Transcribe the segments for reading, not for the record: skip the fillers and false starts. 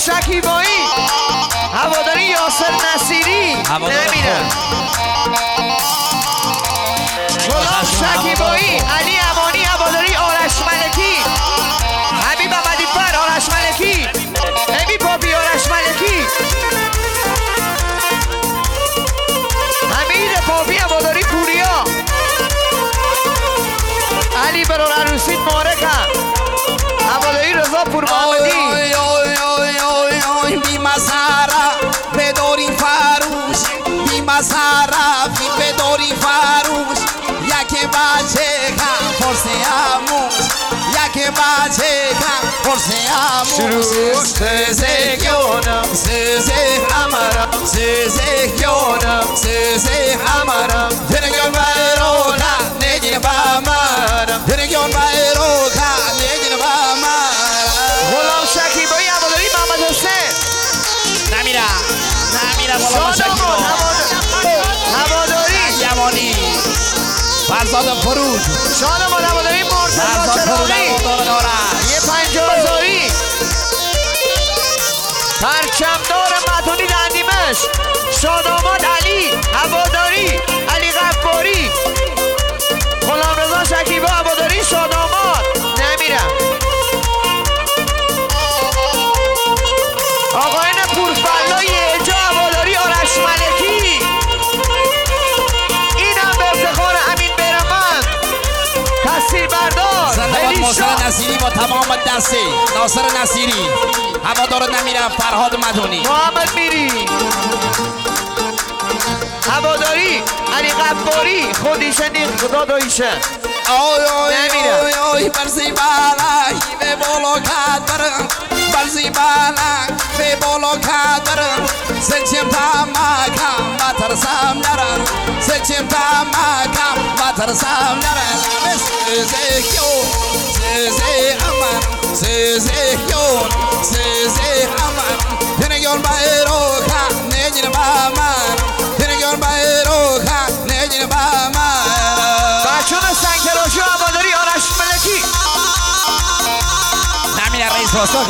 شکیبایی هواداری یاسر نصیری نمیرم. غلام شکیبایی علی امانی هواداری آرش ملکی حبیب احمدی فر آرش ملکی ابی پاپی آرش ملکی حمید پاپی هواداری پوریا علی برار عروسی مارکم هواداری رضا پور محمدی بی مسارا بدوری فروش بی مسارا بدوری فروش یکی بچه کم فرسی اموش یکی بچه کم فرسی اموش سزه گیونم سزه همارم سزه گیونم سزه همارم درگیون بایروکا نگین بامارم درگیون بایروکا نگین بامارم. غلام شکیبایی هواداری محمد حسین نمیره غلام شکیبایی هواداری یمانی فرزاد فرود شادمان هواداری مرتضی چراغی یه 50,000 پرچمدار مدنی دندیمش شادمان علی هواداری علی غفاری غلام رضا شکیبا هواداری شادمان نمیرم. آقایان پورفلای اجا هواداری آرش ملکی اینم به افتخار امین برمان تصویر بردار زندگان ناصر نصیری با تمام دسته ناصر نصیری هوادار نمیرم فرهاد مدنی محمد میری هواداری علی غفاری خودیشه نیخ خدا دایشه آی برزی بالای به بالا کد برم برزی بالای به بالا کد برم سچم تا مکم بترسم نرم سچم تا مکم بترسم نرم سزه کیون سزه امن سزه کیون سزه امن تنگیون بایروکا نگین بامن تنگیون بایروکا نگین بامن. بچون سنگتراشو هواداری آرش ملکی نمیره رئیس واسط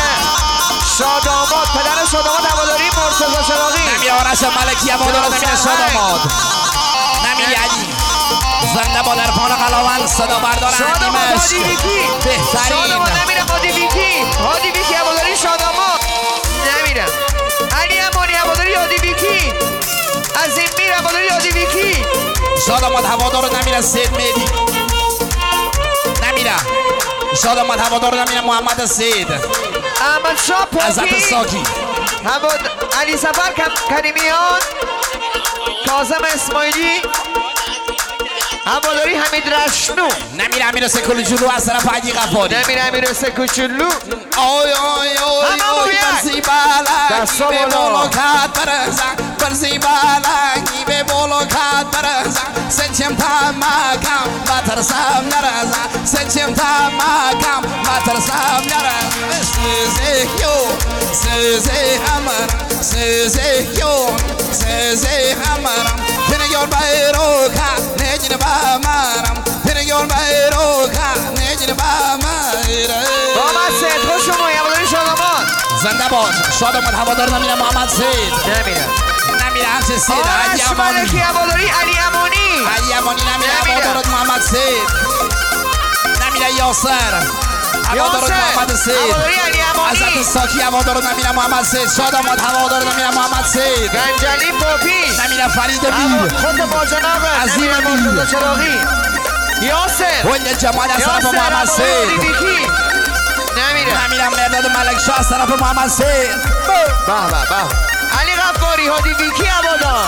پدر شاداماد هواداری مرتضی چراغی نمیره آرش ملکی هوادار نمیره شاداماد نمیره علی زنده با در پان قلاوند صدا بردار شاداماد هادی ویکی بهترین شاداماد نمیره هادی ویکی هواداری شاداماد نمیره علی امانی هواداری هادی ویکی عظیم میر هواداری هادی ویکی شاداماد هوادار نمیره سید مهدی نمیره شاداماد هوادار نمیره محمد سید احمد شاه عزت پاکی ساکی علی سفر کریمیان کاظم اسماعیلی هواداری حمید رشنو نمیره امیر سکول جلو از طرف علی غفاری نمیره امیر سکوچلو آی برزی بالنگی به بالا کد برزن برزی بالنگی به بالا کد برزن سچم تا مکم بترسم نرزن سچم تا مکم بترسم نرزن سزه کیون سزه همرم سزه کیون سزه همرم تنگیون بایروکا نگین بامرم تنگیون بایروکا نگین بامرم. محمد سید خوش شما هواداری شاداماد زنده باد شاداماد هوادار نمیره محمد سید نمیره همچه سید علی آرش امانی ملکی هواداری علی امانی علی امانی نمیره هوادارت محمد سید نمیره یاسر هوادارت محمد سید هواداری علی امانی عزت ساکی هوادارت نمیره محمد سید شاداماد هوادار نمیره محمد سید گنجلی پاپی نمیره فرید میر خود با جنابه عظیم نمیره میر. مرتضی چراغی یاسر وین جمال از طرف محمد سید نمیره مرداد ملک شاه از طرف محمد سید به علی غفاری هادی ویکی هوادار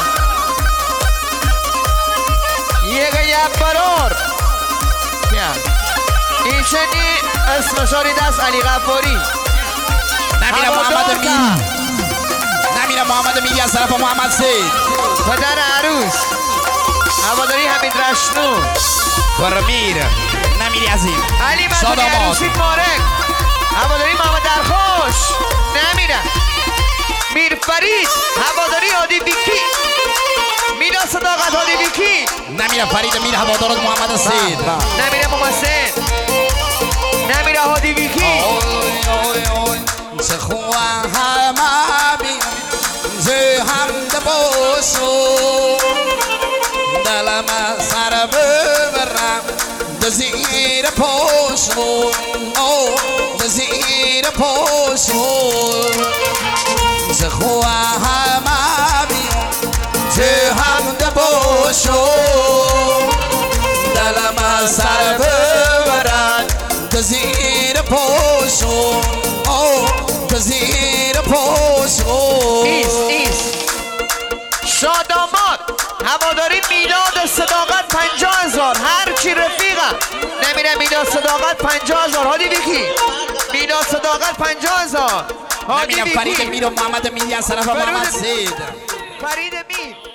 یک برار این شدی اسم شارید است علی غفاری نمیره محمد میری نمیره محمد میری از طرف محمد سید پدر عروس هواداری حمید رشنو برمیر نمیری عظیم علی مدنی عروسی مارک هواداری محمد درخوش نمیره میر فرید هواداری هادی ویکی میرا صداقت هادی ویکی نمیره فرید میر هوادارت محمد سید نمیره محمد سید نمیره هادی ویکی چه خواه همه بیم زه هم دبوشو دلم سر ببرم دزیر پوشو دزیر پوشو چه خواه همه بیم زه هم دبوشو دلم سر ببرم دزیر پوشو دزیر پوشو ایست شاداماد هواداری میلاد صداقت 50,000 هرچی رفیقم نمیره میلاد صداقت 50,000 هادی ویکی میلاد صداقت 50,000 هادی نمیرم فرید ویکی میر و محمد میری از طرف محمد سید فرید میر